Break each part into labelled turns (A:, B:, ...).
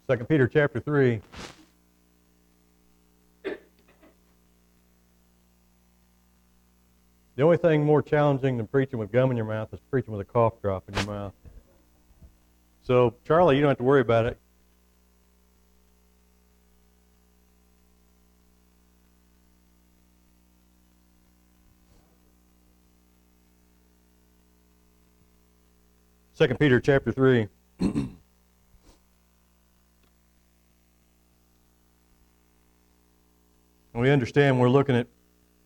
A: 2 Peter chapter 3. The only thing more challenging than preaching with gum in your mouth is preaching with a cough drop in your mouth. So, Charlie, you don't have to worry about it. Second Peter chapter 3. We understand we're looking at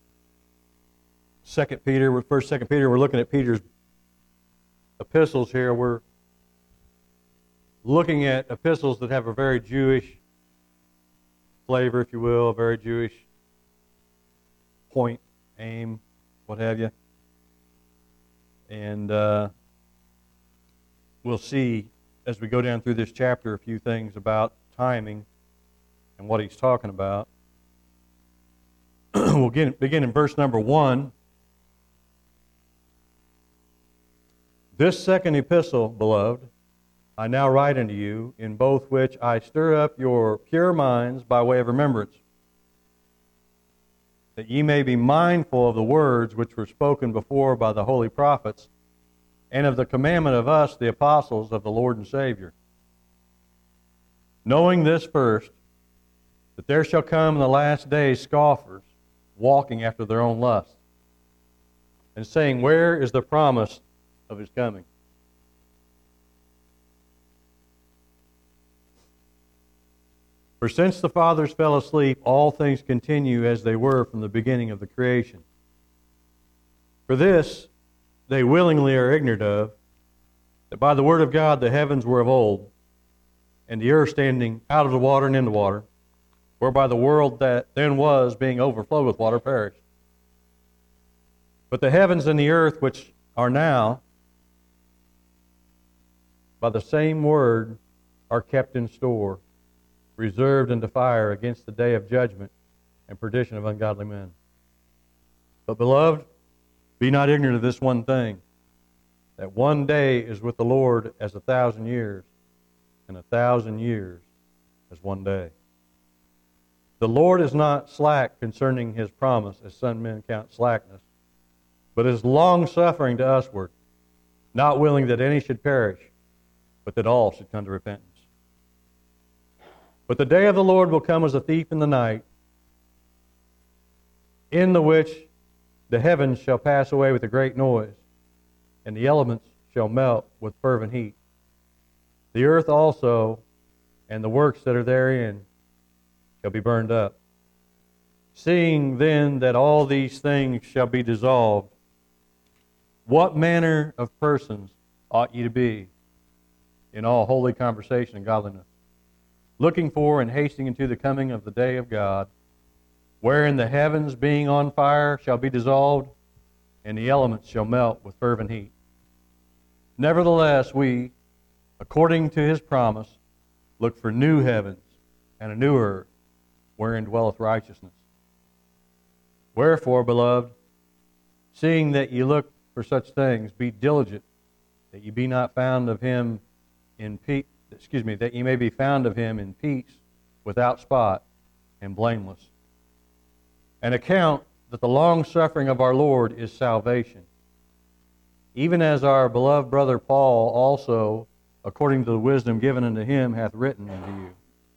A: 2 Peter, we're looking at Peter's epistles here. We're looking at epistles that have a very Jewish flavor, if you will, a very Jewish point, aim, what have you. And we'll see as we go down through this chapter a few things about timing and what he's talking about. We'll begin in verse number 1. This second epistle, beloved, I now write unto you, in both which I stir up your pure minds by way of remembrance, that ye may be mindful of the words which were spoken before by the holy prophets, and of the commandment of us, the apostles of the Lord and Savior. Knowing this first, that there shall come in the last days scoffers, walking after their own lust, and saying, where is the promise of his coming? For since the fathers fell asleep, all things continue as they were from the beginning of the creation. For this they willingly are ignorant of, that by the word of God the heavens were of old, and the earth standing out of the water and in the water, whereby the world that then was, being overflowed with water, perished. But the heavens and the earth which are now, by the same word, are kept in store, reserved unto fire against the day of judgment and perdition of ungodly men. But, beloved, be not ignorant of this one thing, that one day is with the Lord as 1,000 years, and 1,000 years as one day. The Lord is not slack concerning his promise, as some men count slackness, but is long-suffering to usward, not willing that any should perish, but that all should come to repentance. But the day of the Lord will come as a thief in the night, in the which the heavens shall pass away with a great noise, and the elements shall melt with fervent heat. The earth also, and the works that are therein, shall be burned up. Seeing then that all these things shall be dissolved, what manner of persons ought ye to be in all holy conversation and godliness, looking for and hasting into the coming of the day of God, wherein the heavens being on fire shall be dissolved, and the elements shall melt with fervent heat. Nevertheless, we, according to his promise, look for new heavens and a new earth, wherein dwelleth righteousness. Wherefore, beloved, seeing that ye look for such things, be diligent, that ye be not found of him in peace. That ye may be found of him in peace, without spot, and blameless. And account that the long suffering of our Lord is salvation, even as our beloved brother Paul also, according to the wisdom given unto him, hath written unto you.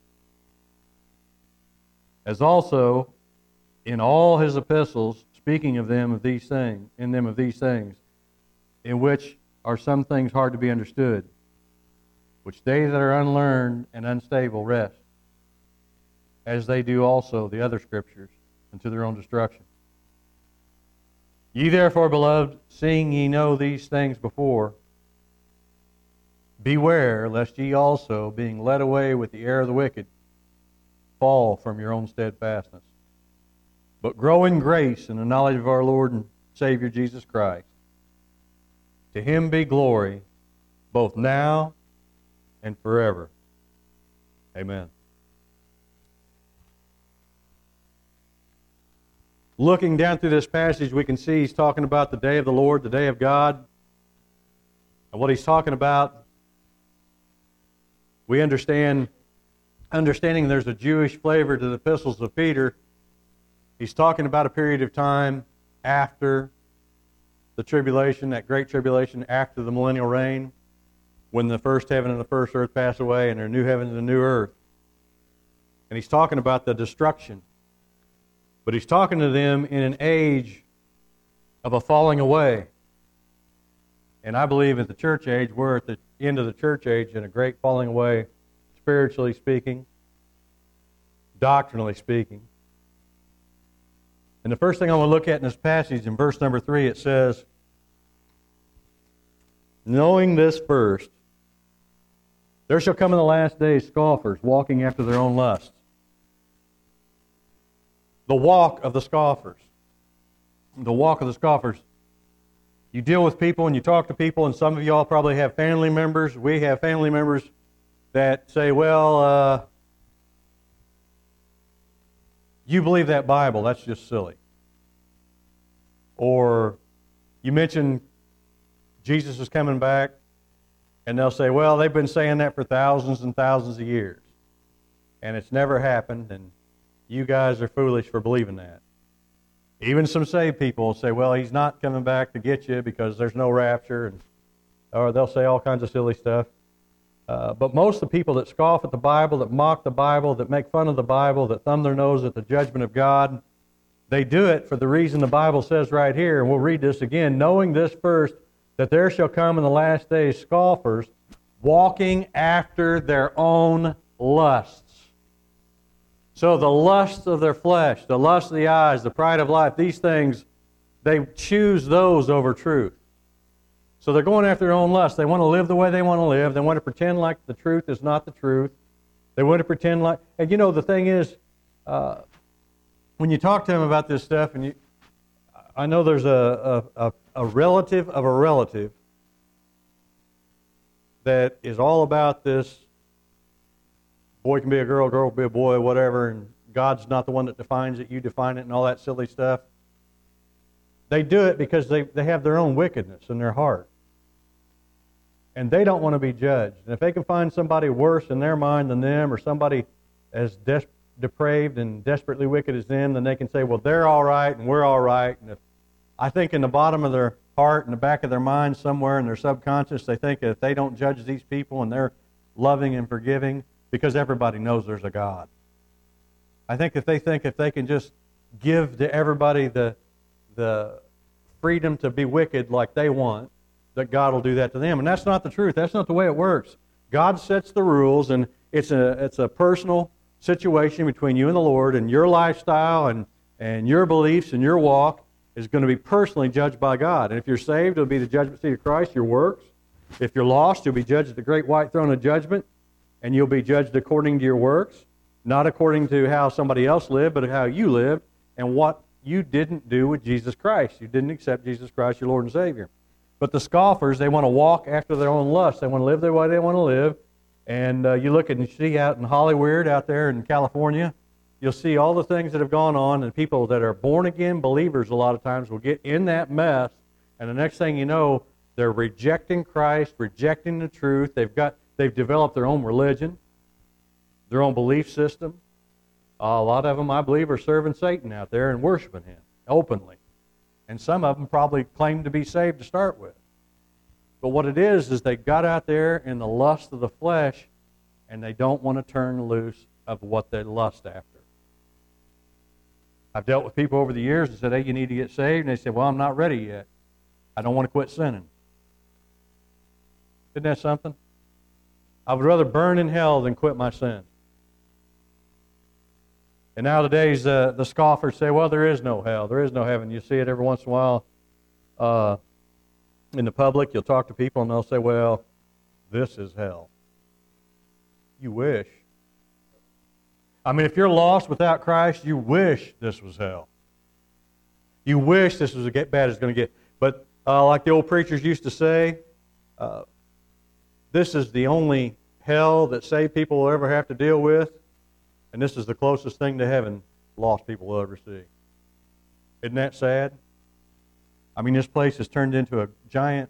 A: As also in all his epistles, speaking of them of these things, in which are some things hard to be understood, which they that are unlearned and unstable rest, as they do also the other scriptures, unto their own destruction. Ye therefore, beloved, seeing ye know these things before, beware lest ye also, being led away with the error of the wicked, fall from your own steadfastness. But grow in grace and the knowledge of our Lord and Savior Jesus Christ. To him be glory, both now and forever. Amen. Looking down through this passage, we can see he's talking about the day of the Lord, the day of God. And what he's talking about, we understand understanding there's a Jewish flavor to the epistles of Peter, he's talking about a period of time after the tribulation, that great tribulation, after the millennial reign, when the first heaven and the first earth pass away and there are new heavens and a new earth. And he's talking about the destruction. But he's talking to them in an age of a falling away. And I believe at the church age, we're at the end of the church age in a great falling away, spiritually speaking, doctrinally speaking. And the first thing I want to look at in this passage, in verse number 3, it says, knowing this first, there shall come in the last days scoffers, walking after their own lusts. The walk of the scoffers. The walk of the scoffers. You deal with people and you talk to people, and some of y'all probably have family members. We have family members that say, well, you believe that Bible, that's just silly. Or you mention Jesus is coming back, and they'll say, well, they've been saying that for thousands and thousands of years, and it's never happened, and you guys are foolish for believing that. Even some saved people will say, well, he's not coming back to get you because there's no rapture, or they'll say all kinds of silly stuff. But most of the people that scoff at the Bible, that mock the Bible, that make fun of the Bible, that thumb their nose at the judgment of God, they do it for the reason the Bible says right here, and we'll read this again, knowing this first, that there shall come in the last days scoffers, walking after their own lusts. So the lusts of their flesh, the lust of the eyes, the pride of life, these things, they choose those over truth. So they're going after their own lust. They want to live the way they want to live. They want to pretend like the truth is not the truth. They want to pretend like... And you know, the thing is, when you talk to them about this stuff, and I know there's a relative of a relative that is all about this, boy can be a girl, girl can be a boy, whatever, and God's not the one that defines it, you define it, and all that silly stuff. They do it because they have their own wickedness in their heart. And they don't want to be judged. And if they can find somebody worse in their mind than them, or somebody as depraved and desperately wicked as them, then they can say, well, they're all right and we're all right. And I think in the bottom of their heart, in the back of their mind, somewhere in their subconscious, they think that if they don't judge these people and they're loving and forgiving, because everybody knows there's a God. I think if they can just give to everybody the freedom to be wicked like they want, that God will do that to them. And that's not the truth. That's not the way it works. God sets the rules, and it's a personal situation between you and the Lord, and your lifestyle and your beliefs and your walk is going to be personally judged by God. And if you're saved, it'll be the judgment seat of Christ, your works. If you're lost, you'll be judged at the great white throne of judgment, and you'll be judged according to your works, not according to how somebody else lived, but how you lived and what you didn't do with Jesus Christ. You didn't accept Jesus Christ, your Lord and Savior. But the scoffers, they want to walk after their own lust. They want to live the way they want to live. And you look and you see out in Hollywood, out there in California, you'll see all the things that have gone on, and people that are born-again believers a lot of times will get in that mess, and the next thing you know, they're rejecting Christ, rejecting the truth. They've developed their own religion, their own belief system. A lot of them, I believe, are serving Satan out there and worshiping him openly. And some of them probably claim to be saved to start with. But what it is they got out there in the lust of the flesh, and they don't want to turn loose of what they lust after. I've dealt with people over the years and said, hey, you need to get saved. And they said, well, I'm not ready yet. I don't want to quit sinning. Isn't that something? I would rather burn in hell than quit my sin. And nowadays, the scoffers say, well, there is no hell. There is no heaven. You see it every once in a while in the public. You'll talk to people, and they'll say, well, this is hell. You wish. I mean, if you're lost without Christ, you wish this was hell. You wish this was as bad as it's going to get. But like the old preachers used to say, this is the only hell that saved people will ever have to deal with, and this is the closest thing to heaven lost people will ever see. Isn't that sad? I mean, this place has turned into a giant,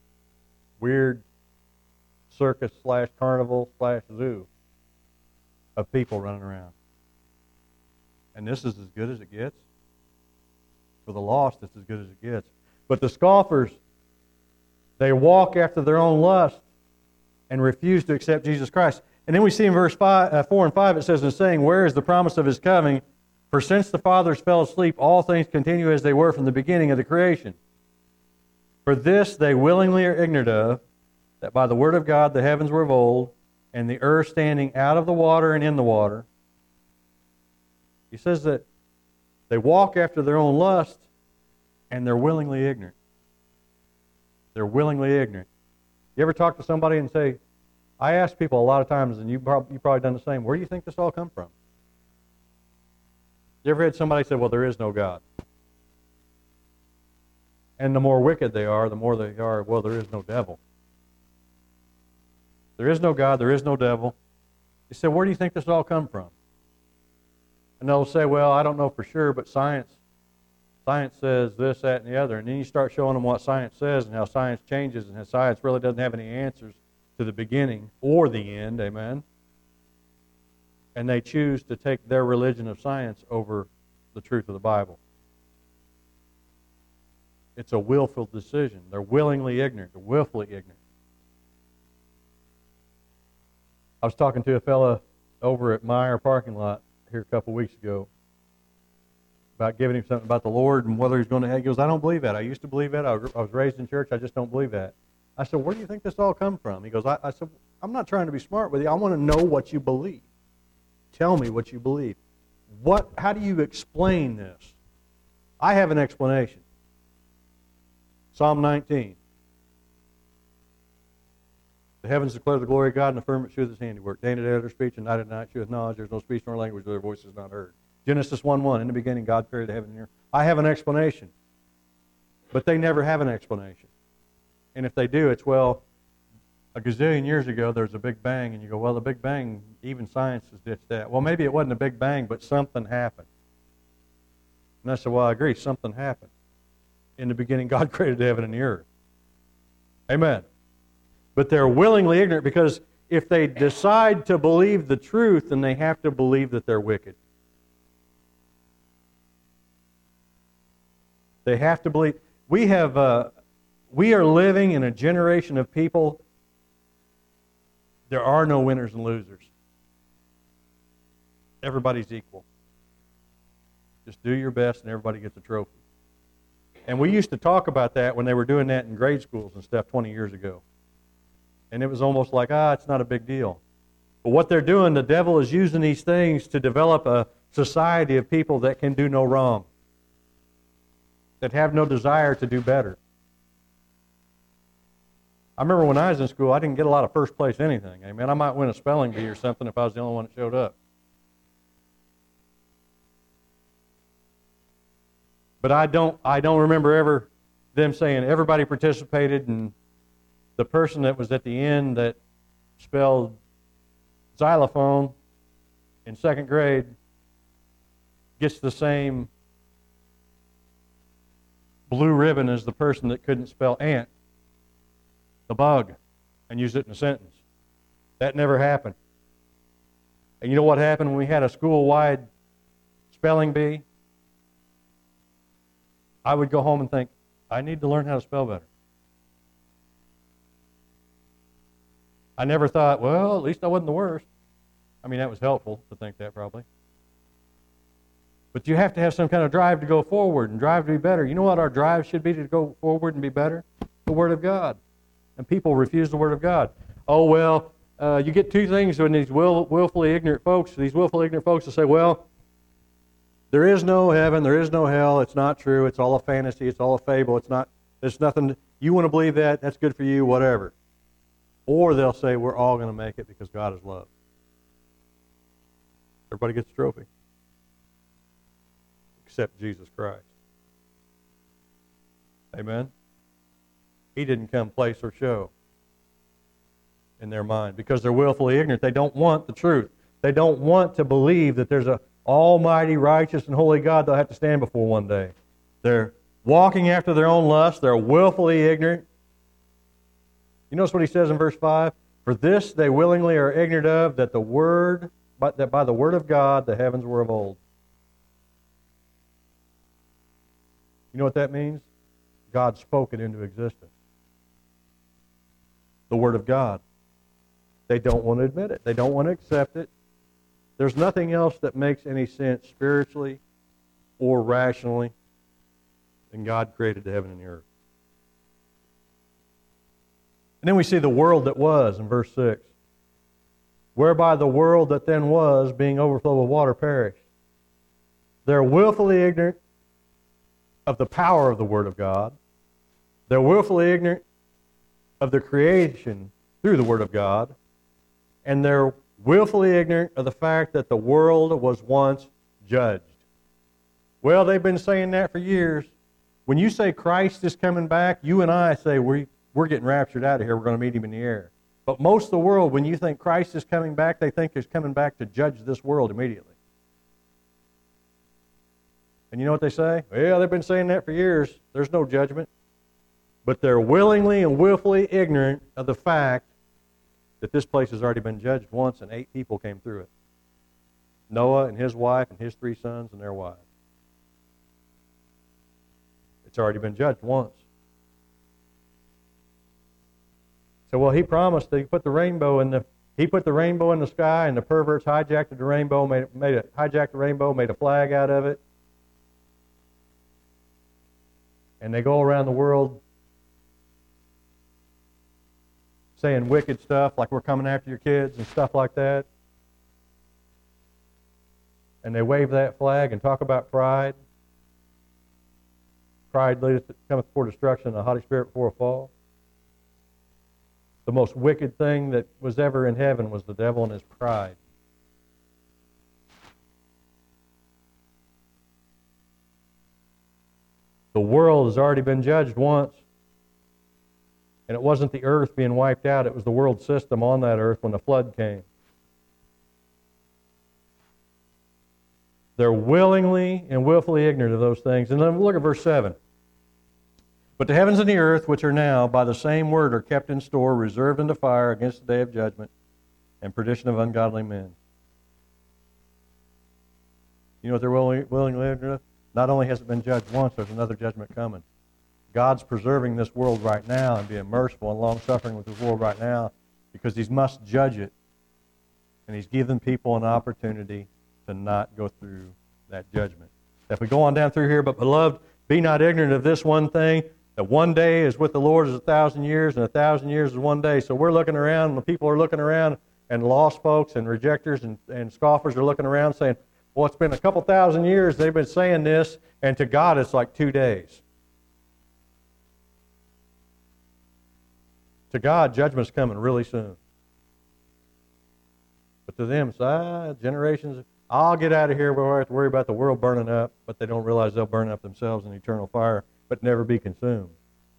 A: weird circus / carnival / zoo. of people running around. And this is as good as it gets. For the lost, it's as good as it gets. But the scoffers, they walk after their own lust and refuse to accept Jesus Christ. And then we see in verse 4 and 5, it says, "And saying, where is the promise of his coming? For since the fathers fell asleep, all things continue as they were from the beginning of the creation. For this they willingly are ignorant of, that by the word of God the heavens were of old, and the earth standing out of the water and in the water." He says that they walk after their own lust, and they're willingly ignorant. They're willingly ignorant. You ever talk to somebody and say, I ask people a lot of times, and you've probably done the same, where do you think this all come from? You ever had somebody say, well, there is no God? And the more wicked they are, the more they are, well, there is no devil. There is no God, there is no devil. You say, where do you think this all come from? And they'll say, well, I don't know for sure, but science says this, that, and the other. And then you start showing them what science says and how science changes and how science really doesn't have any answers to the beginning or the end, amen? And they choose to take their religion of science over the truth of the Bible. It's a willful decision. They're willingly ignorant. They're willfully ignorant. I was talking to a fella over at Meyer parking lot here a couple weeks ago about giving him something about the Lord and whether he's going to hell. He goes, I don't believe that. I used to believe that. I was raised in church. I just don't believe that. I said, where do you think this all come from? He goes, I said, I'm not trying to be smart with you. I want to know what you believe. Tell me what you believe. How do you explain this? I have an explanation. Psalm 19. The heavens declare the glory of God, and the firmament sheweth his handiwork. Day and day their speech, and night and night sheweth knowledge. There's no speech nor language, their voice is not heard. Genesis 1:1. In the beginning, God created the heaven and the earth. I have an explanation. But they never have an explanation. And if they do, it's, well, a gazillion years ago, there's a Big Bang, and you go, well, the Big Bang, even science has ditched that. Well, maybe it wasn't a Big Bang, but something happened. And I said, well, I agree, something happened. In the beginning, God created the heaven and the earth. Amen. But they're willingly ignorant because if they decide to believe the truth, then they have to believe that they're wicked. They have to believe. We are living in a generation of people. There are no winners and losers. Everybody's equal. Just do your best and everybody gets a trophy. And we used to talk about that when they were doing that in grade schools and stuff 20 years ago. And it was almost like, it's not a big deal. But what they're doing, the devil is using these things to develop a society of people that can do no wrong, that have no desire to do better. I remember when I was in school, I didn't get a lot of first place anything. Amen. I might win a spelling bee or something if I was the only one that showed up. But I don't remember ever them saying everybody participated, and the person that was at the end that spelled xylophone in second grade gets the same blue ribbon as the person that couldn't spell ant, the bug, and use it in a sentence. That never happened. And you know what happened when we had a school-wide spelling bee? I would go home and think, I need to learn how to spell better. I never thought, well, at least I wasn't the worst. I mean, that was helpful to think that probably. But you have to have some kind of drive to go forward and drive to be better. You know what our drive should be to go forward and be better? The Word of God. And people refuse the Word of God. Oh, well, you get two things when these willfully ignorant folks will say, well, there is no heaven, there is no hell, it's not true, it's all a fantasy, it's all a fable, there's nothing, you want to believe that, that's good for you, whatever. Or they'll say, we're all going to make it because God is love. Everybody gets a trophy. Except Jesus Christ. Amen? He didn't come place or show in their mind because they're willfully ignorant. They don't want the truth. They don't want to believe that there's a almighty, righteous, and holy God they'll have to stand before one day. They're walking after their own lust. They're willfully ignorant. You notice what he says in verse 5? For this they willingly are ignorant of, that the word that by the word of God the heavens were of old. You know what that means? God spoke it into existence. The word of God. They don't want to admit it. They don't want to accept it. There's nothing else that makes any sense spiritually or rationally than God created the heaven and the earth. And then we see the world that was in verse 6. Whereby the world that then was, being overflowed with water, perished. They're willfully ignorant of the power of the Word of God. They're willfully ignorant of the creation through the Word of God. And they're willfully ignorant of the fact that the world was once judged. Well, they've been saying that for years. When you say Christ is coming back, you and I say we're getting raptured out of here. We're going to meet Him in the air. But most of the world, when you think Christ is coming back, they think He's coming back to judge this world immediately. And you know what they say? Well, they've been saying that for years. There's no judgment. But they're willingly and willfully ignorant of the fact that this place has already been judged once and 8 people came through it. Noah and his wife and his 3 sons and their wives. It's already been judged once. So, well, He promised that He put the rainbow in the sky, and the perverts hijacked the rainbow, made a flag out of it, and they go around the world saying wicked stuff like we're coming after your kids and stuff like that. And they wave that flag and talk about pride. Pride cometh before destruction, and a haughty spirit before a fall. The most wicked thing that was ever in heaven was the devil and his pride. The world has already been judged once. And it wasn't the earth being wiped out, it was the world system on that earth when the flood came. They're willingly and willfully ignorant of those things. And then look at verse 7. But the heavens and the earth, which are now by the same word, are kept in store, reserved unto fire against the day of judgment and perdition of ungodly men. You know what they're willingly ignorant of? Not only has it been judged once, there's another judgment coming. God's preserving this world right now and being merciful and long-suffering with this world right now because He must judge it. And He's given people an opportunity to not go through that judgment. If we go on down through here, but beloved, be not ignorant of this one thing, that one day is with the Lord is 1,000 years, and 1,000 years is one day. So we're looking around, and the people are looking around, and lost folks and rejectors and scoffers are looking around saying, well, it's been a couple thousand years they've been saying this, and to God it's like 2 days. To God, judgment's coming really soon. But to them, it's generations, I'll get out of here, we don't have to worry about the world burning up, but they don't realize they'll burn up themselves in eternal fire, but never be consumed.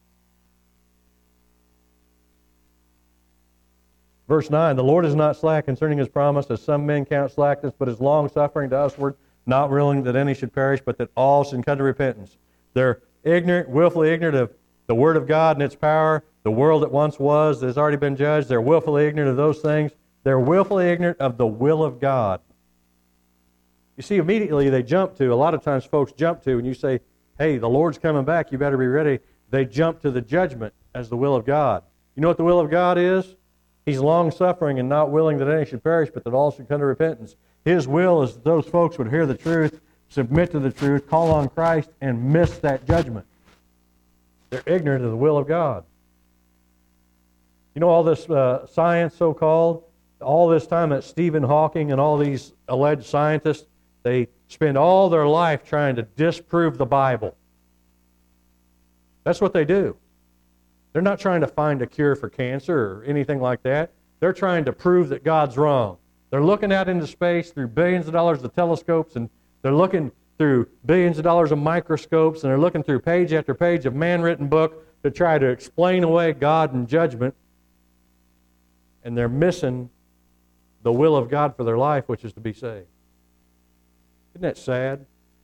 A: Verse 9, the Lord is not slack concerning His promise, as some men count slackness, but is long-suffering to usward, not willing that any should perish, but that all should come to repentance. They're ignorant, willfully ignorant of the Word of God and its power, the world that once was, that has already been judged. They're willfully ignorant of those things. They're willfully ignorant of the will of God. You see, immediately they jump to, a lot of times folks jump to, when you say, hey, the Lord's coming back, you better be ready, they jump to the judgment as the will of God. You know what the will of God is? He's long-suffering and not willing that any should perish, but that all should come to repentance. His will is that those folks would hear the truth, submit to the truth, call on Christ, and miss that judgment. They're ignorant of the will of God. You know all this science, so-called, all this time that Stephen Hawking and all these alleged scientists, they spend all their life trying to disprove the Bible. That's what they do. They're not trying to find a cure for cancer or anything like that. They're trying to prove that God's wrong. They're looking out into space through billions of dollars of telescopes, and they're looking through billions of dollars of microscopes, and they're looking through page after page of man-written book to try to explain away God and judgment. And they're missing the will of God for their life, which is to be saved. Isn't that sad?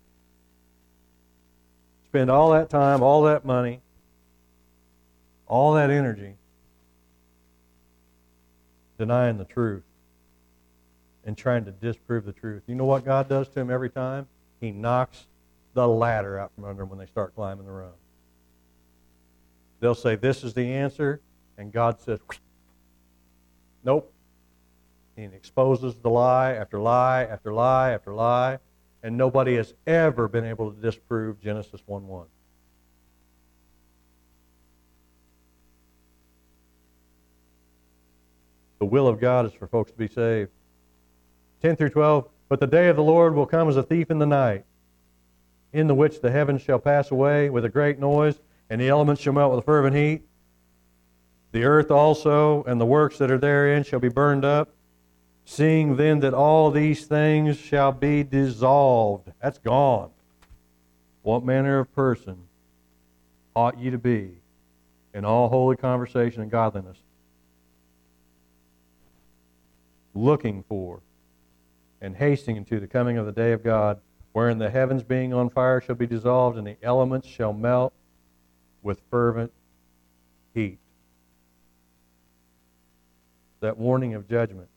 A: Spend all that time, all that money, all that energy denying the truth and trying to disprove the truth. You know what God does to them every time? He knocks the ladder out from under them when they start climbing the rung. They'll say, this is the answer, and God says, nope. And he exposes the lie after lie after lie after lie, and nobody has ever been able to disprove Genesis 1:1. The will of God is for folks to be saved. 10 through 12, but the day of the Lord will come as a thief in the night, in the which the heavens shall pass away with a great noise, and the elements shall melt with a fervent heat. The earth also and the works that are therein shall be burned up. Seeing then that all these things shall be dissolved. That's gone. What manner of person ought ye to be in all holy conversation and godliness, looking for and hastening into the coming of the day of God, wherein the heavens being on fire shall be dissolved, and the elements shall melt with fervent heat. That warning of judgment.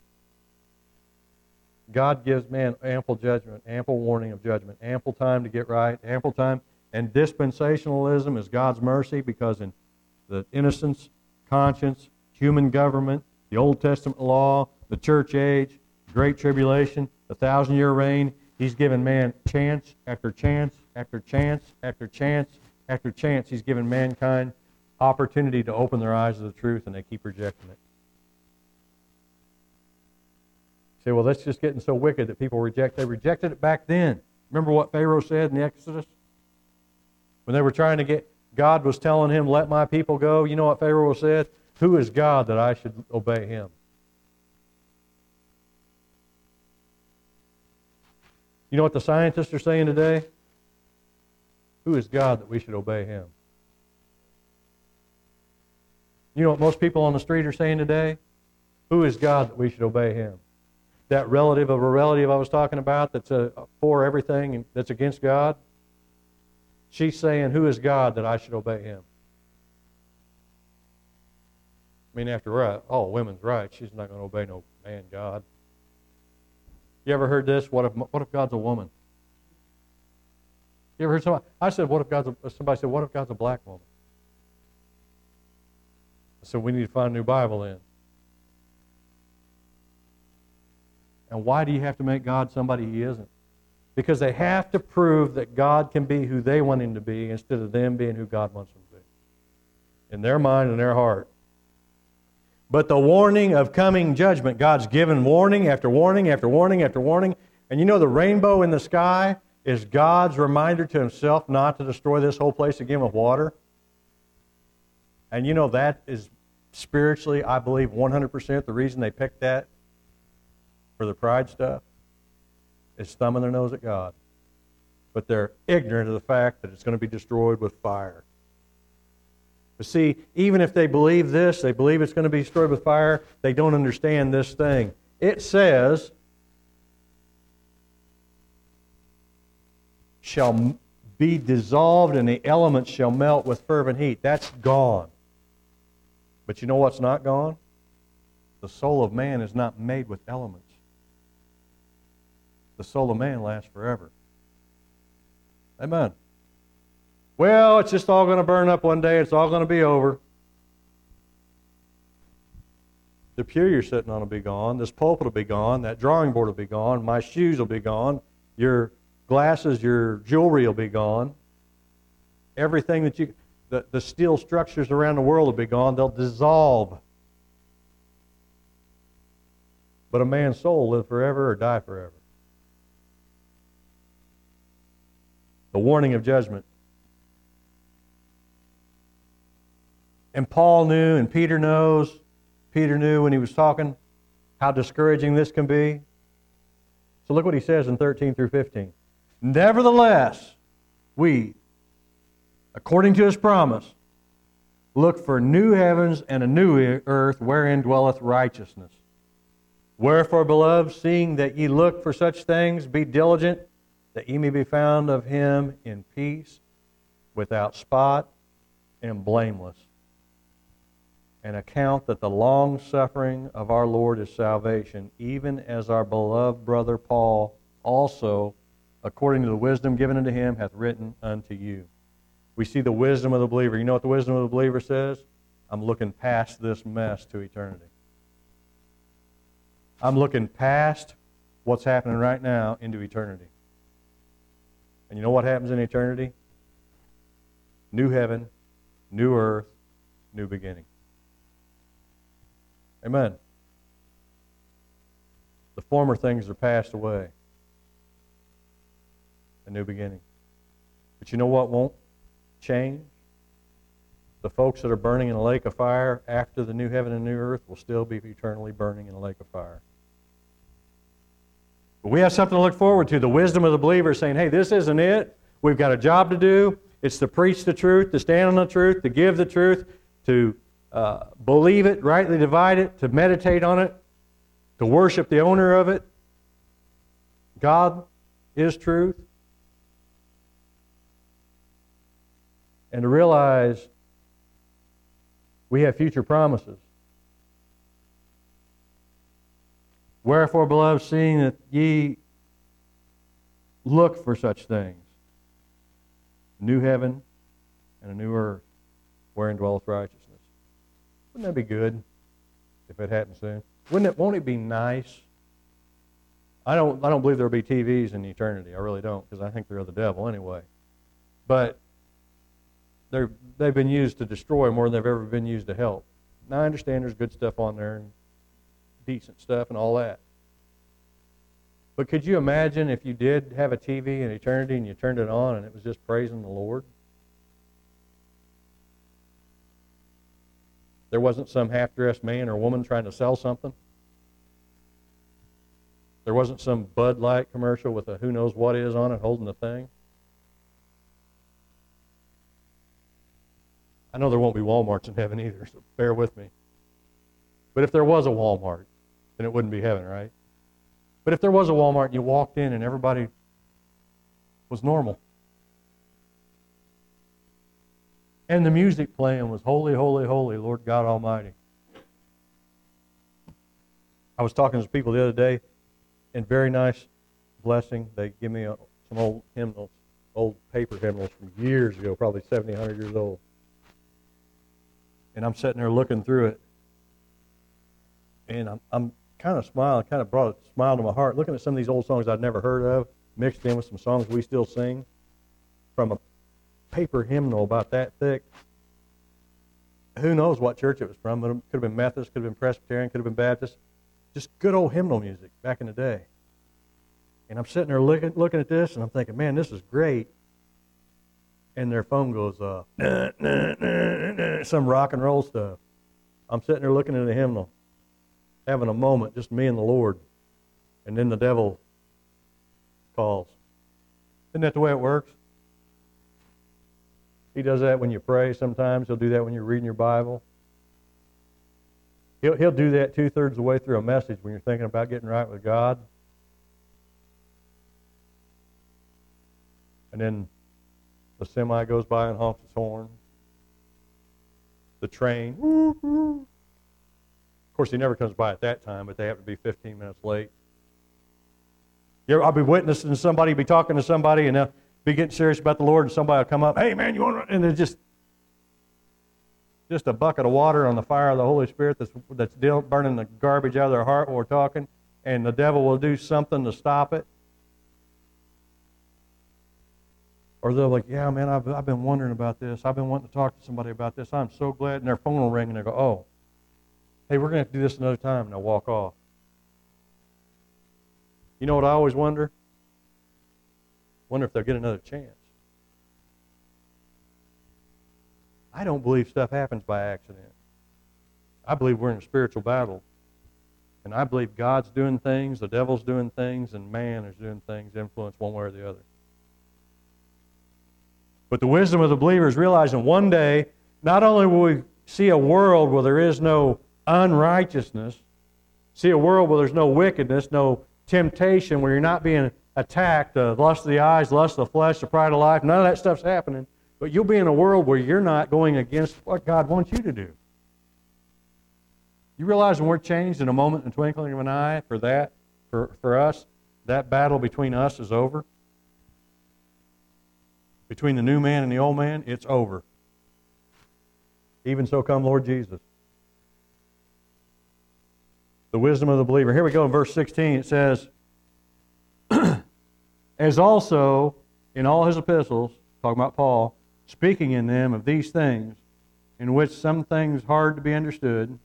A: God gives man ample judgment, ample warning of judgment, ample time to get right, ample time. And dispensationalism is God's mercy, because in the innocence, conscience, human government, the Old Testament law, the church age, great tribulation, the 1,000-year reign, He's given man chance after chance after chance after chance after chance. He's given mankind opportunity to open their eyes to the truth, and they keep rejecting it. You say, well, that's just getting so wicked that people reject. They rejected it back then. Remember what Pharaoh said in the Exodus? When they were trying to get, God was telling him, let my people go. You know what Pharaoh said? Who is God that I should obey him? You know what the scientists are saying today? Who is God that we should obey him? You know what most people on the street are saying today? Who is God that we should obey him? That relative of a relative I was talking about that's for everything and that's against God, she's saying, who is God that I should obey him? I mean, after right, oh, women's right. She's not going to obey no man God. You ever heard this? What if God's a woman? You ever heard somebody? I said, somebody said, what if God's a black woman? I said, we need to find a new Bible then. And why do you have to make God somebody he isn't? Because they have to prove that God can be who they want him to be instead of them being who God wants them to be. In their mind and their heart. But the warning of coming judgment, God's given warning after warning after warning after warning. And you know the rainbow in the sky is God's reminder to himself not to destroy this whole place again with water. And you know that is spiritually, I believe, 100% the reason they picked that for the pride stuff is thumbing their nose at God. But they're ignorant of the fact that it's going to be destroyed with fire. But see, even if they believe this, they believe it's going to be destroyed with fire, they don't understand this thing. It says, shall be dissolved and the elements shall melt with fervent heat. That's gone. But you know what's not gone? The soul of man is not made with elements. The soul of man lasts forever. Amen. Well, it's just all going to burn up one day. It's all going to be over. The pew you're sitting on will be gone. This pulpit will be gone. That drawing board will be gone. My shoes will be gone. Your glasses, your jewelry will be gone. Everything that you... The steel structures around the world will be gone. They'll dissolve. But a man's soul will live forever or die forever. The warning of judgment. And Paul knew, and Peter knows. Peter knew when he was talking how discouraging this can be. So look what he says in 13 through 15. Nevertheless, we, according to his promise, look for new heavens and a new earth wherein dwelleth righteousness. Wherefore, beloved, seeing that ye look for such things, be diligent, that ye may be found of him in peace, without spot, and blameless. and account that the long suffering of our Lord is salvation, even as our beloved brother Paul also, according to the wisdom given unto him, hath written unto you. We see the wisdom of the believer. You know what the wisdom of the believer says? I'm looking past this mess to eternity. I'm looking past what's happening right now into eternity. And you know what happens in eternity? New heaven, new earth, new beginning. Amen. The former things are passed away. A new beginning. But you know what won't change? The folks that are burning in a lake of fire after the new heaven and new earth will still be eternally burning in a lake of fire. But we have something to look forward to. The wisdom of the believer saying, hey, this isn't it. We've got a job to do. It's to preach the truth, to stand on the truth, to give the truth, to believe it, rightly divide it, to meditate on it, to worship the owner of it. God is truth. And to realize we have future promises. Wherefore, beloved, seeing that ye look for such things, a new heaven and a new earth, wherein dwelleth righteousness. Wouldn't that be good if it happened soon? Won't it be nice? I don't believe there'll be TVs in eternity. I really don't, because I think they're of the devil anyway. But they've been used to destroy more than they've ever been used to help. Now I understand there's good stuff on there and decent stuff and all that. But could you imagine if you did have a TV in eternity and you turned it on and it was just praising the Lord? There wasn't some half-dressed man or woman trying to sell something. There wasn't some Bud Light commercial with a who knows what is on it holding the thing. I know there won't be Walmarts in heaven either, so bear with me. But if there was a Walmart, then it wouldn't be heaven, right? But if there was a Walmart and you walked in and everybody was normal, and the music playing was Holy, Holy, Holy, Lord God Almighty. I was talking to people the other day, and very nice blessing. They give me some old hymnals, old paper hymnals from years ago, probably 70, 100 years old. And I'm sitting there looking through it, and I'm kind of smiling, kind of brought a smile to my heart, looking at some of these old songs I'd never heard of, mixed in with some songs we still sing from a paper hymnal about that thick. Who knows what church it was from, but it could have been Methodist, could have been Presbyterian, could have been Baptist. Just good old hymnal music back in the day. And I'm sitting there looking at this, and I'm thinking, man, this is great. And their phone goes, nah, nah, nah, nah, some rock and roll stuff. I'm sitting there looking at the hymnal, having a moment, just me and the Lord. And then the devil calls. Isn't that the way it works? He does that when you pray sometimes. He'll do that when you're reading your Bible. He'll do that 2/3 of the way through a message when you're thinking about getting right with God. And then the semi goes by and honks its horn. The train. Woo, woo. Of course, he never comes by at that time, but they have to be 15 minutes late. I'll be witnessing somebody, be talking to somebody, and they'll be getting serious about the Lord, and somebody will come up, hey, man, you want to... And it's just a bucket of water on the fire of the Holy Spirit that's burning the garbage out of their heart while we're talking, and the devil will do something to stop it. Or they'll be like, yeah, man, I've been wondering about this. I've been wanting to talk to somebody about this. I'm so glad. And their phone will ring, and they go, oh, hey, we're going to have to do this another time, and they'll walk off. You know what I always wonder? Wonder if they'll get another chance. I don't believe stuff happens by accident. I believe we're in a spiritual battle. And I believe God's doing things, the devil's doing things, and man is doing things, influence one way or the other. But the wisdom of the believer is realizing one day, not only will we see a world where there is no unrighteousness, see a world where there's no wickedness, no temptation, where you're not being attacked, the lust of the eyes, lust of the flesh, the pride of life, none of that stuff's happening. But you'll be in a world where you're not going against what God wants you to do. You realize when we're changed in a moment, in the twinkling of an eye, for us, that battle between us is over? Between the new man and the old man, it's over. Even so come Lord Jesus. The wisdom of the believer. Here we go in verse 16. It says, as also in all his epistles, talking about Paul, speaking in them of these things, in which some things hard to be understood,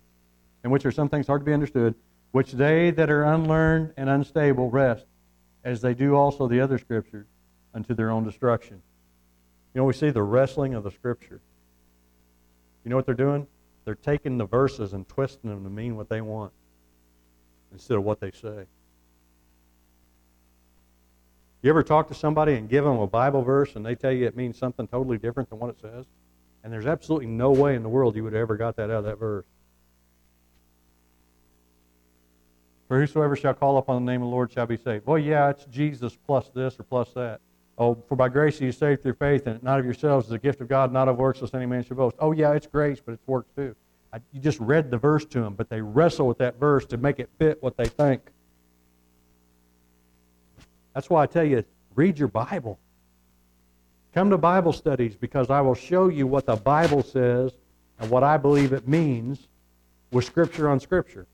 A: which they that are unlearned and unstable rest, as they do also the other scriptures, unto their own destruction. You know, we see the wrestling of the Scripture. You know what they're doing? They're taking the verses and twisting them to mean what they want instead of what they say. You ever talk to somebody and give them a Bible verse and they tell you it means something totally different than what it says? And there's absolutely no way in the world you would have ever got that out of that verse. For whosoever shall call upon the name of the Lord shall be saved. Well, yeah, it's Jesus plus this or plus that. Oh, for by grace you are saved through faith, and not of yourselves, is a gift of God, not of works, lest any man should boast. Oh, yeah, it's grace, but it's works too. You just read the verse to them, but they wrestle with that verse to make it fit what they think. That's why I tell you, read your Bible. Come to Bible studies, because I will show you what the Bible says and what I believe it means with Scripture on Scripture.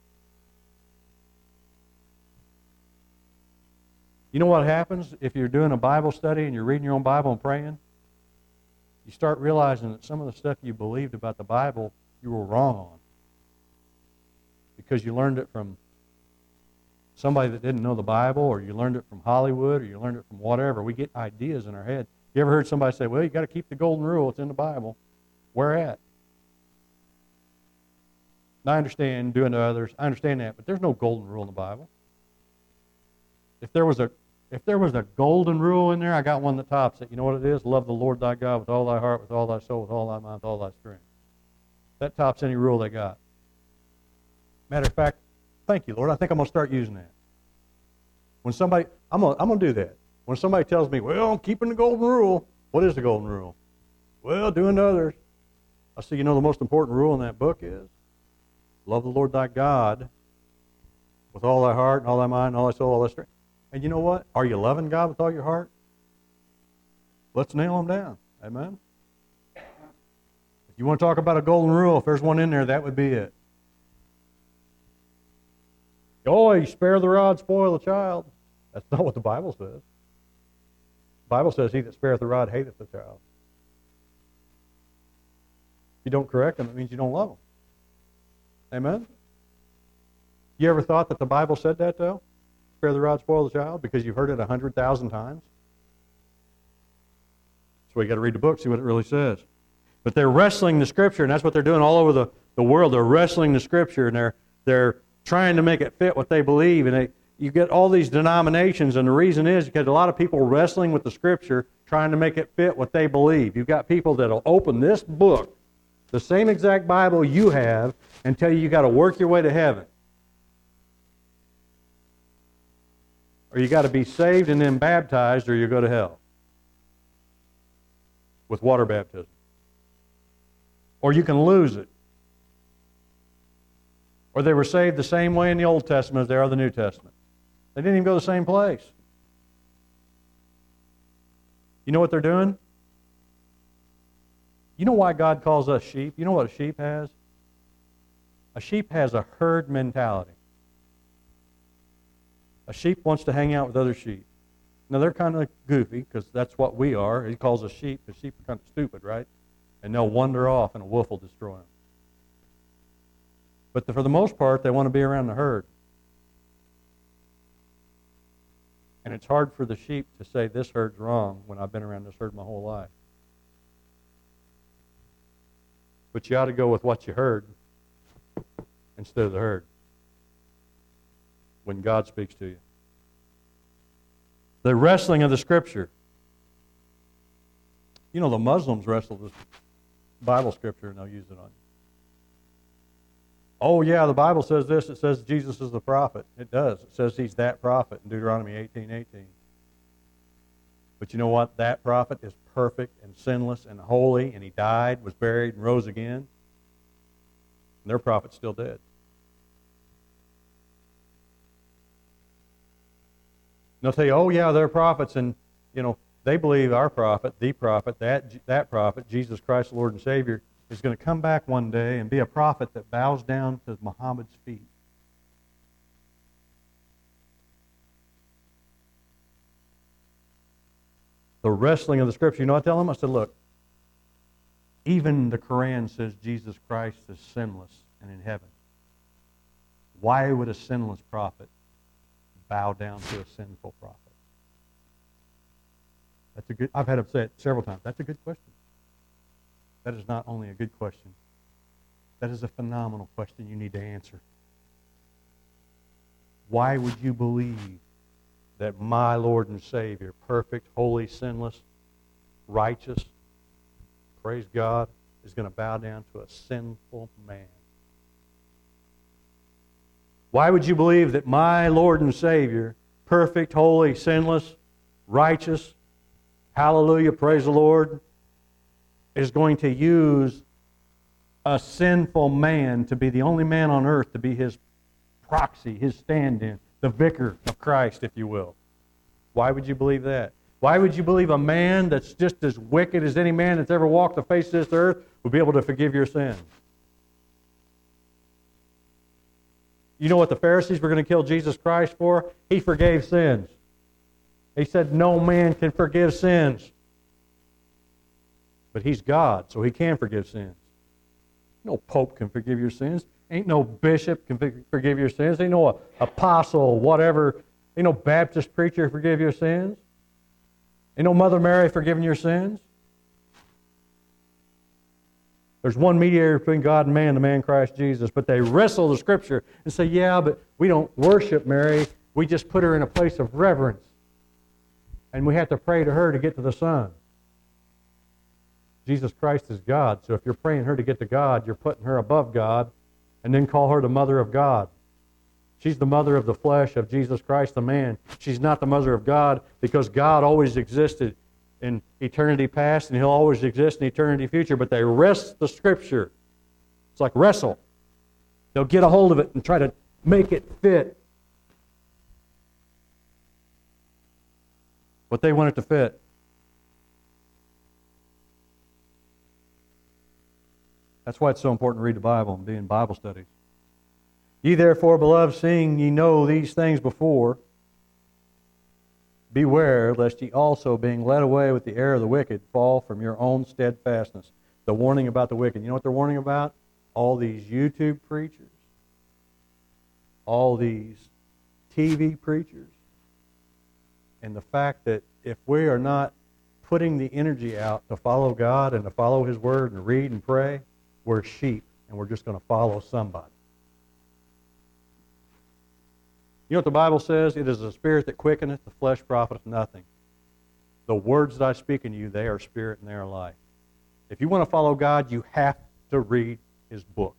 A: You know what happens if you're doing a Bible study and you're reading your own Bible and praying? You start realizing that some of the stuff you believed about the Bible, you were wrong on. Because you learned it from somebody that didn't know the Bible, or you learned it from Hollywood, or you learned it from whatever. We get ideas in our head. You ever heard somebody say, well, you got to keep the golden rule, it's in the Bible. Where at? And I understand doing to others, I understand that, but there's no golden rule in the Bible. If there was a golden rule in there, I got one that tops it. You know what it is? Love the Lord thy God with all thy heart, with all thy soul, with all thy mind, with all thy strength. That tops any rule they got. Matter of fact, thank you, Lord. I think I'm going to start using that. When somebody, I'm going to do that. When somebody tells me, well, I'm keeping the golden rule. What is the golden rule? Well, doing to others. I say, you know, the most important rule in that book is love the Lord thy God with all thy heart and all thy mind and all thy soul, all thy strength. And you know what? Are you loving God with all your heart? Let's nail them down. Amen? If you want to talk about a golden rule, if there's one in there, that would be it. Oh, you spare the rod, spoil the child. That's not what the Bible says. The Bible says, he that spareth the rod hateth the child. If you don't correct them, it means you don't love them. Amen? You ever thought that the Bible said that, though? Spare the rod, spoil the child, because you've heard it 100,000 times? That's why you got to read the book, see what it really says. But they're wrestling the Scripture, and that's what they're doing all over the world. They're wrestling the Scripture, and they're trying to make it fit what they believe. And you get all these denominations, and the reason is because a lot of people wrestling with the Scripture, trying to make it fit what they believe. You've got people that will open this book, the same exact Bible you have, and tell you got to work your way to heaven. Or you got to be saved and then baptized, or you go to hell with water baptism. Or you can lose it. Or they were saved the same way in the Old Testament as they are the New Testament. They didn't even go to the same place. You know what they're doing? You know why God calls us sheep? You know what a sheep has? A sheep has a herd mentality. A sheep wants to hang out with other sheep. Now, they're kind of goofy, because that's what we are. He calls us sheep, because sheep are kind of stupid, right? And they'll wander off, and a wolf will destroy them. But for the most part, they want to be around the herd. And it's hard for the sheep to say, this herd's wrong, when I've been around this herd my whole life. But you ought to go with what you heard instead of the herd when God speaks to you. The wrestling of the Scripture. You know, the Muslims wrestle this Bible Scripture, and they'll use it on you. Oh, yeah, the Bible says this. It says Jesus is the prophet. It does. It says he's that prophet in Deuteronomy 18:18. But you know what? That prophet is perfect and sinless and holy, and he died, was buried, and rose again. And their prophet's still dead. they'll tell you, oh yeah, they're prophets, and they believe our prophet, the prophet, that prophet, Jesus Christ, the Lord and Savior, is going to come back one day and be a prophet that bows down to Muhammad's feet. The wrestling of the Scripture. You know what I tell them? I said, look, even the Quran says Jesus Christ is sinless and in heaven. Why would a sinless prophet bow down to a sinful prophet? I've had him say it several times. That's a good question. That is not only a good question. That is a phenomenal question you need to answer. Why would you believe that my Lord and Savior, perfect, holy, sinless, righteous, praise God, is going to bow down to a sinful man? Why would you believe that my Lord and Savior, perfect, holy, sinless, righteous, hallelujah, praise the Lord, is going to use a sinful man to be the only man on earth to be his proxy, his stand-in, the vicar of Christ, if you will? Why would you believe that? Why would you believe a man that's just as wicked as any man that's ever walked the face of this earth will be able to forgive your sins? You know what the Pharisees were going to kill Jesus Christ for? He forgave sins. He said no man can forgive sins. But he's God, so he can forgive sins. No pope can forgive your sins. Ain't no bishop can forgive your sins. Ain't no apostle, whatever. Ain't no Baptist preacher forgive your sins. Ain't no Mother Mary forgiving your sins. There's one mediator between God and man, the man Christ Jesus. But they wrestle the Scripture and say, yeah, but we don't worship Mary. We just put her in a place of reverence. And we have to pray to her to get to the Son. Jesus Christ is God. So if you're praying her to get to God, you're putting her above God, and then call her the mother of God. She's the mother of the flesh of Jesus Christ, the man. She's not the mother of God because God always existed in eternity past and He'll always exist in eternity future. But they wrest the Scripture. It's like wrestle. They'll get a hold of it and try to make it fit what they want it to fit. That's why it's so important to read the Bible and be in Bible studies. Ye therefore, beloved, seeing ye know these things before, beware lest ye also, being led away with the error of the wicked, fall from your own steadfastness. The warning about the wicked. You know what they're warning about? All these YouTube preachers, all these TV preachers, and the fact that if we are not putting the energy out to follow God and to follow His Word and read and pray, we're sheep and we're just going to follow somebody. You know what the Bible says? It is the Spirit that quickeneth, the flesh profiteth nothing. The words that I speak unto you, they are spirit and they are life. If you want to follow God, you have to read His book.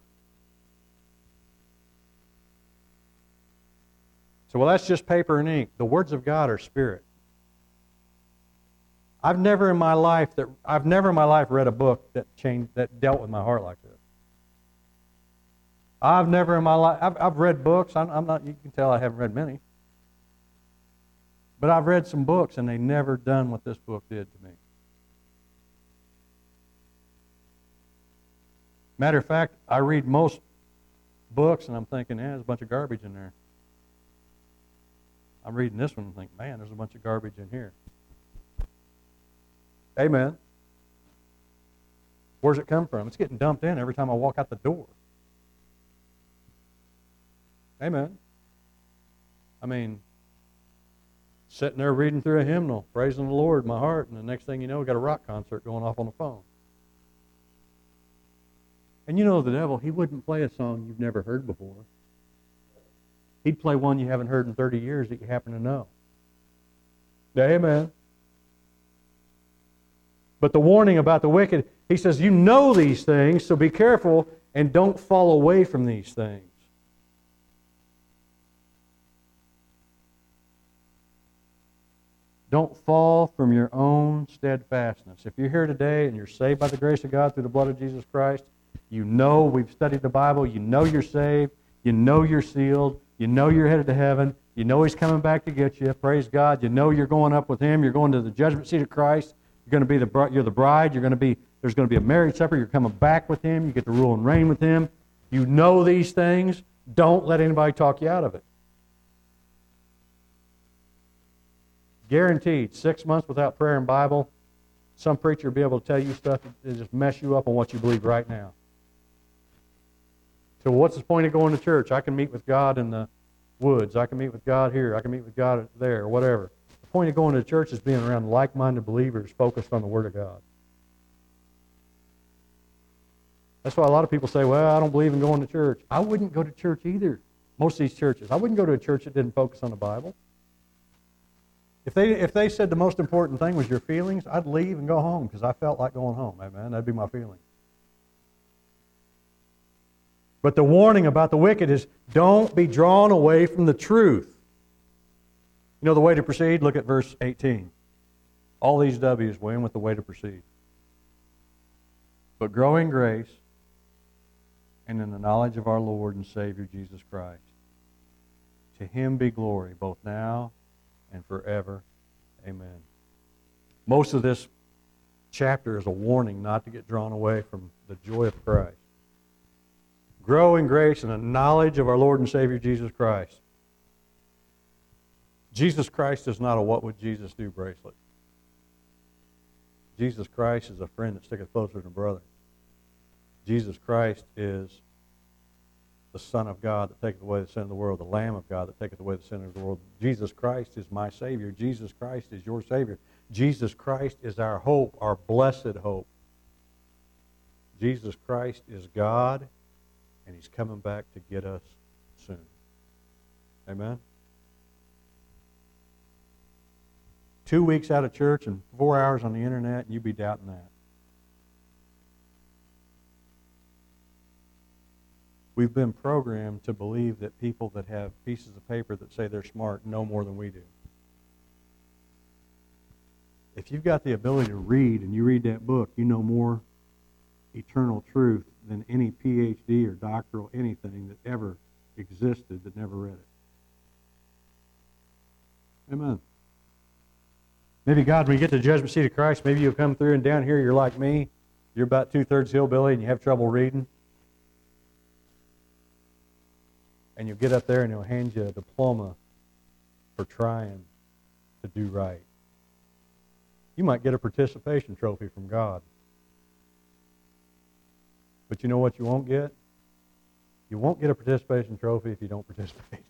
A: So, well, that's just paper and ink. The words of God are spirit. I've never in my life read a book that dealt with my heart like this. I've never in my life. I've read books. I'm not. You can tell I haven't read many. But I've read some books, and they never done what this book did to me. Matter of fact, I read most books, and I'm thinking, there's a bunch of garbage in there. I'm reading this one and think, man, there's a bunch of garbage in here. Amen. Where's it come from? It's getting dumped in every time I walk out the door. Amen. I mean, sitting there reading through a hymnal, praising the Lord in my heart, and the next thing you know, we got a rock concert going off on the phone. And you know the devil, he wouldn't play a song you've never heard before. He'd play one you haven't heard in 30 years that you happen to know. Amen. But the warning about the wicked, he says, you know these things, so be careful and don't fall away from these things. Don't fall from your own steadfastness. If you're here today and you're saved by the grace of God through the blood of Jesus Christ, you know we've studied the Bible, you know you're saved, you know you're sealed, You know you're headed to heaven. You know He's coming back to get you. Praise God. You know you're going up with Him. You're going to the judgment seat of Christ. You're going to be you're the bride. There's going to be a marriage supper. You're coming back with Him. You get to rule and reign with Him. You know these things. Don't let anybody talk you out of it. Guaranteed, 6 months without prayer and Bible, some preacher will be able to tell you stuff that just mess you up on what you believe right now. So what's the point of going to church? I can meet with God in the woods. I can meet with God here. I can meet with God there, or whatever. The point of going to church is being around like-minded believers focused on the Word of God. That's why a lot of people say, well, I don't believe in going to church. I wouldn't go to church either. Most of these churches. I wouldn't go to a church that didn't focus on the Bible. If they said the most important thing was your feelings, I'd leave and go home because I felt like going home. Amen. That'd be my feeling. But the warning about the wicked is don't be drawn away from the truth. You know the way to proceed? Look at verse 18. All these W's will end with the way to proceed. But grow in grace and in the knowledge of our Lord and Savior Jesus Christ. To Him be glory both now and forever. Amen. Most of this chapter is a warning not to get drawn away from the joy of Christ. Grow in grace and the knowledge of our Lord and Savior Jesus Christ. Jesus Christ is not a what would Jesus do bracelet. Jesus Christ is a friend that sticketh closer than a brother. Jesus Christ is the Son of God that taketh away the sin of the world, the Lamb of God that taketh away the sin of the world. Jesus Christ is my Savior. Jesus Christ is your Savior. Jesus Christ is our hope, our blessed hope. Jesus Christ is God, and He's coming back to get us soon. Amen? 2 weeks out of church and 4 hours on the internet, and you be doubting that. We've been programmed to believe that people that have pieces of paper that say they're smart know more than we do. If you've got the ability to read and you read that book, you know more eternal truth than any PhD or doctoral anything that ever existed that never read it. Amen. Maybe God, when you get to the judgment seat of Christ, maybe you'll come through and down here you're like me. You're about 2/3 hillbilly and you have trouble reading. And you'll get up there and He'll hand you a diploma for trying to do right. You might get a participation trophy from God. But you know what you won't get? You won't get a participation trophy if you don't participate.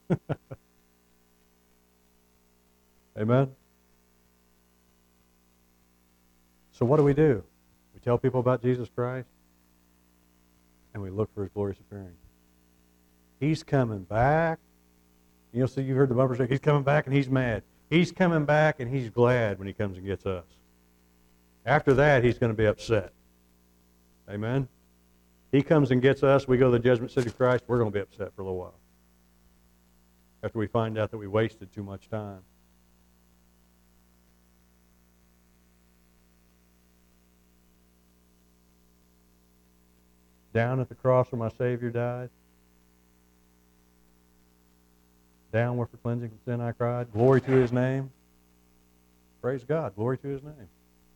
A: Amen? So what do? We tell people about Jesus Christ, and we look for His glorious appearing. He's coming back. You'll see, you've heard the bumper say, He's coming back and He's mad. He's coming back and He's glad when He comes and gets us. After that, He's going to be upset. Amen? He comes and gets us, we go to the judgment seat of Christ, we're going to be upset for a little while. After we find out that we wasted too much time. Down at the cross where my Savior died. Down where for cleansing from sin I cried. Glory to His name. Praise God. Glory to His name.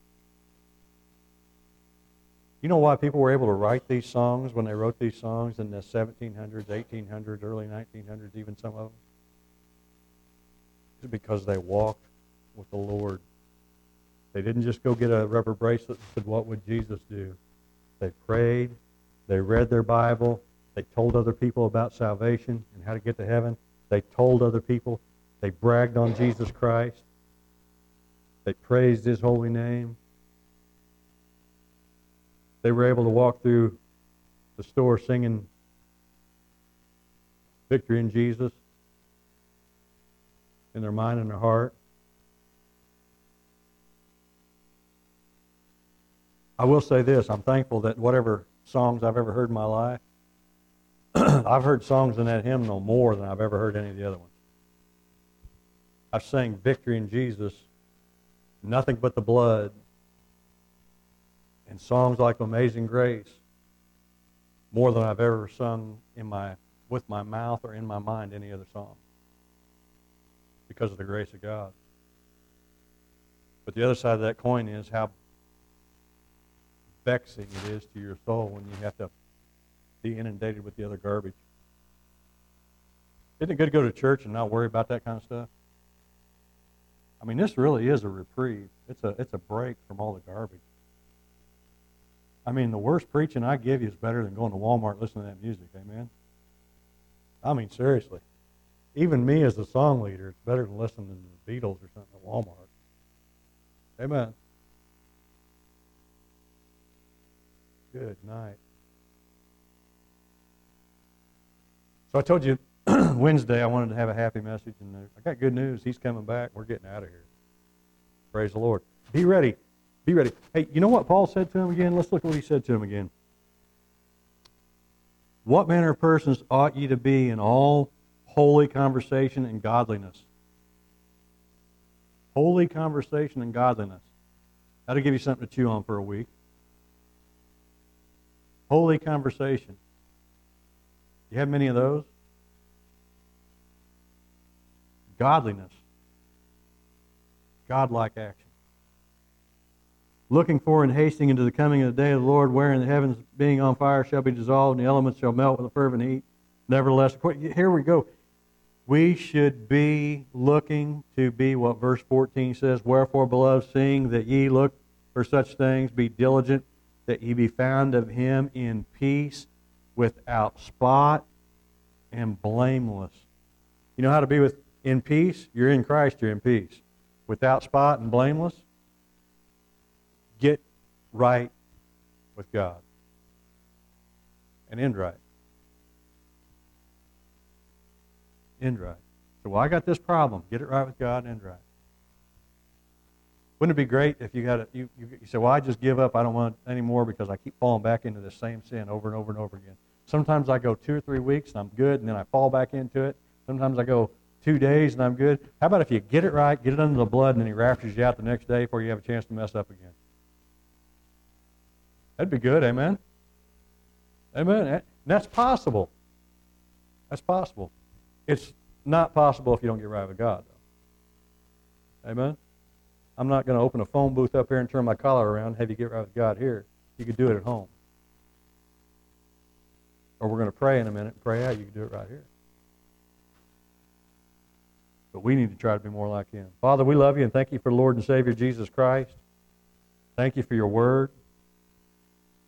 A: You know why people were able to write these songs when they wrote these songs in the 1700s, 1800s, early 1900s, even some of them? It's because they walked with the Lord. They didn't just go get a rubber bracelet and said, what would Jesus do? They prayed. They read their Bible. They told other people about salvation and how to get to heaven. They told other people. They bragged on Jesus Christ. They praised His holy name. They were able to walk through the store singing victory in Jesus in their mind and their heart. I will say this. I'm thankful that whatever songs I've ever heard in my life, I've heard songs in that hymnal more than I've ever heard any of the other ones. I've sang victory in Jesus, nothing but the blood, and songs like Amazing Grace more than I've ever sung in my with my mouth or in my mind any other song because of the grace of God. But the other side of that coin is how vexing it is to your soul when you have to be inundated with the other garbage. Isn't it good to go to church and not worry about that kind of stuff? I mean, this really is a reprieve. It's a break from all the garbage. I mean, the worst preaching I give you is better than going to Walmart and listening to that music, amen? I mean, seriously. Even me as a song leader, it's better than listening to the Beatles or something at Walmart. Amen. Good night. So I told you Wednesday I wanted to have a happy message, and I got good news. He's coming back. We're getting out of here. Praise the Lord. Be ready. Be ready. Hey, you know what Paul said to him again? Let's look at what he said to him again. What manner of persons ought ye to be in all holy conversation and godliness? Holy conversation and godliness. That'll give you something to chew on for a week. Holy conversation. You have many of those? Godliness. Godlike action. Looking for and hasting into the coming of the day of the Lord, wherein the heavens being on fire shall be dissolved, and the elements shall melt with a fervent heat. Nevertheless, here we go. We should be looking to be what verse 14 says, wherefore, beloved, seeing that ye look for such things, be diligent that ye be found of him in peace, without spot and blameless. You know how to be in peace? You're in Christ, you're in peace. Without spot and blameless, get right with God. And end right. End right. So, well, I got this problem. Get it right with God and end right. Wouldn't it be great if you say, well, I just give up. I don't want it anymore because I keep falling back into the same sin over and over and over again. Sometimes I go 2 or 3 weeks and I'm good, and then I fall back into it. Sometimes I go 2 days and I'm good. How about if you get it right, get it under the blood, and then he raptures you out the next day before you have a chance to mess up again? That'd be good, amen? Amen. And that's possible. That's possible. It's not possible if you don't get right with God, though. Amen? I'm not going to open a phone booth up here and turn my collar around and have you get right with God here. You could do it at home. Or we're going to pray in a minute and pray out. You can do it right here. But we need to try to be more like Him. Father, we love you and thank you for the Lord and Savior Jesus Christ. Thank you for your word.